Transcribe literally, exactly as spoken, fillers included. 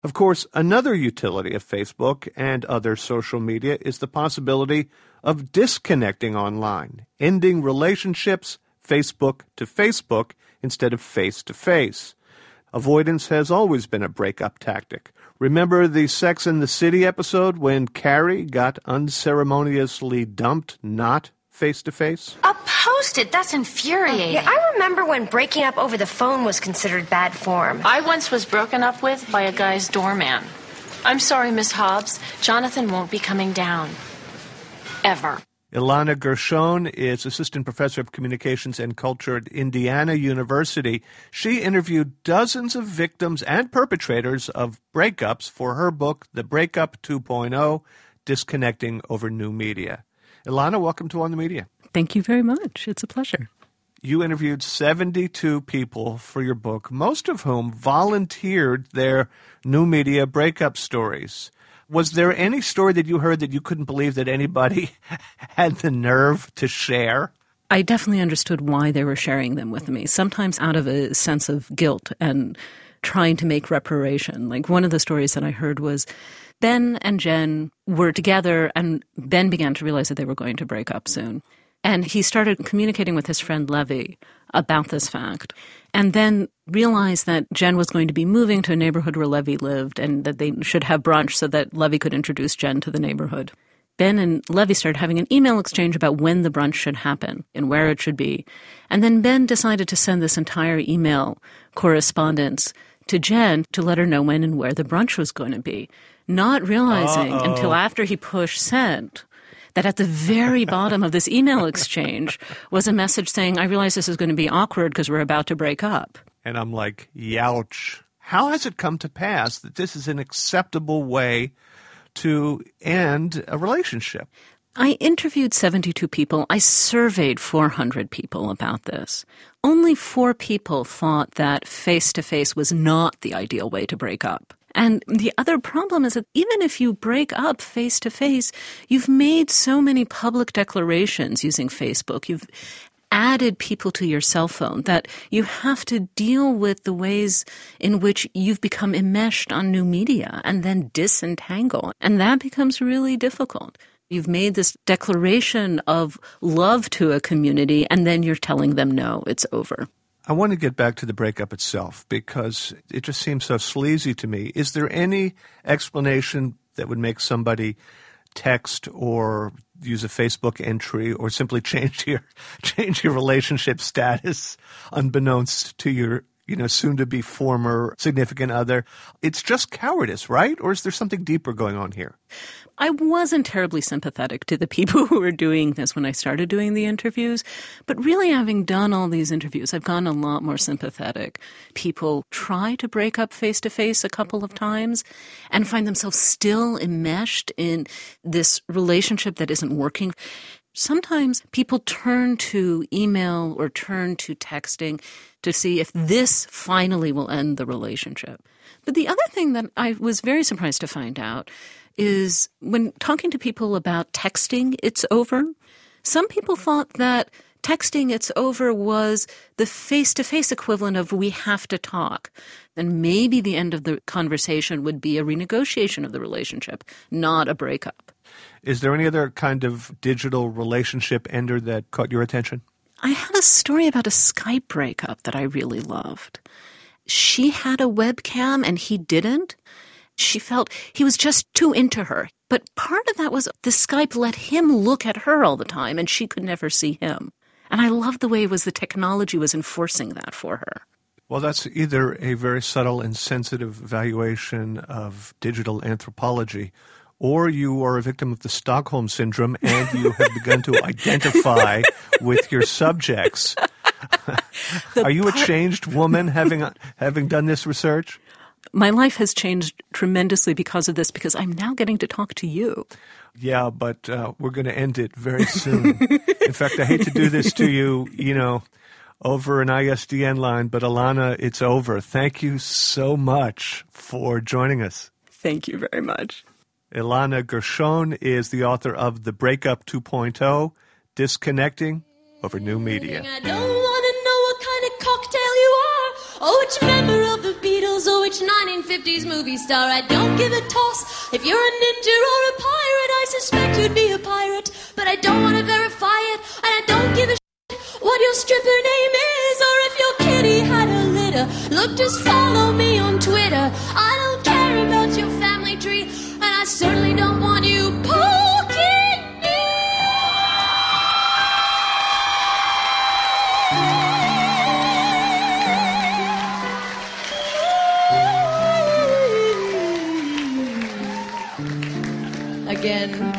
Of course, another utility of Facebook and other social media is the possibility of disconnecting online, ending relationships Facebook to Facebook instead of face-to-face. Avoidance has always been a breakup tactic. Remember the Sex and the City episode when Carrie got unceremoniously dumped not face-to-face? A post-it, that's infuriating. Yeah, I remember when breaking up over the phone was considered bad form. I once was broken up with by a guy's doorman. I'm sorry, Miss Hobbs. Jonathan won't be coming down. Ever. Ilana Gershon is Assistant Professor of Communications and Culture at Indiana University. She interviewed dozens of victims and perpetrators of breakups for her book, The Breakup two point oh, Disconnecting Over New Media. Ilana, welcome to On the Media. Thank you very much. It's a pleasure. You interviewed seventy-two people for your book, most of whom volunteered their new media breakup stories. Was there any story that you heard that you couldn't believe that anybody had the nerve to share? I definitely understood why they were sharing them with me, sometimes out of a sense of guilt and trying to make reparation. Like one of the stories that I heard was Ben and Jen were together, and Ben began to realize that they were going to break up soon. And he started communicating with his friend Levy about this fact, and then realized that Jen was going to be moving to a neighborhood where Levy lived and that they should have brunch so that Levy could introduce Jen to the neighborhood. Ben and Levy started having an email exchange about when the brunch should happen and where it should be. And then Ben decided to send this entire email correspondence to Jen to let her know when and where the brunch was going to be, not realizing Uh-oh. until after he pushed send that at the very bottom of this email exchange was a message saying, I realize this is going to be awkward because we're about to break up. And I'm like, youch. How has it come to pass that this is an acceptable way to end a relationship? I interviewed seventy-two people. I surveyed four hundred people about this. Only four people thought that face-to-face was not the ideal way to break up. And the other problem is that even if you break up face-to-face, you've made so many public declarations using Facebook. You've added people to your cell phone that you have to deal with the ways in which you've become enmeshed on new media and then disentangle. And that becomes really difficult. You've made this declaration of love to a community, and then you're telling them, no, it's over. I want to get back to the breakup itself because it just seems so sleazy to me. Is there any explanation that would make somebody text or use a Facebook entry or simply change your change your relationship status unbeknownst to your, you know, soon-to-be former significant other? It's just cowardice, right? Or is there something deeper going on here? I wasn't terribly sympathetic to the people who were doing this when I started doing the interviews, but really having done all these interviews, I've gotten a lot more sympathetic. People try to break up face-to-face a couple of times and find themselves still enmeshed in this relationship that isn't working. Sometimes people turn to email or turn to texting to see if this finally will end the relationship. But the other thing that I was very surprised to find out is when talking to people about texting, it's over, some people thought that texting, it's over was the face-to-face equivalent of we have to talk. And maybe the end of the conversation would be a renegotiation of the relationship, not a breakup. Is there any other kind of digital relationship ender that caught your attention? I had a story about a Skype breakup that I really loved. She had a webcam and he didn't. She felt he was just too into her. But part of that was the Skype let him look at her all the time and she could never see him. And I loved the way it was the technology was enforcing that for her. Well, that's either a very subtle and sensitive valuation of digital anthropology, or you are a victim of the Stockholm Syndrome and you have begun to identify with your subjects. Are you a changed woman having having done this research? My life has changed tremendously because of this, because I'm now getting to talk to you. Yeah, but uh, we're going to end it very soon. In fact, I hate to do this to you, you know, over an I S D N line, but Ilana, it's over. Thank you so much for joining us. Thank you very much. Ilana Gershon is the author of The Breakup two point oh, Disconnecting Over New Media. I don't want to know what kind of cocktail you are or which member of the Beatles Films or which nineteen fifties movie star. I don't give a toss. If you're a ninja or a pirate, I suspect you'd be a pirate. But I don't want to verify it, and I don't give a shit what your stripper name is, or if your kitty had a litter. Look, just follow me on Twitter. I don't care about your family tree, and I certainly don't want you poking me. Again.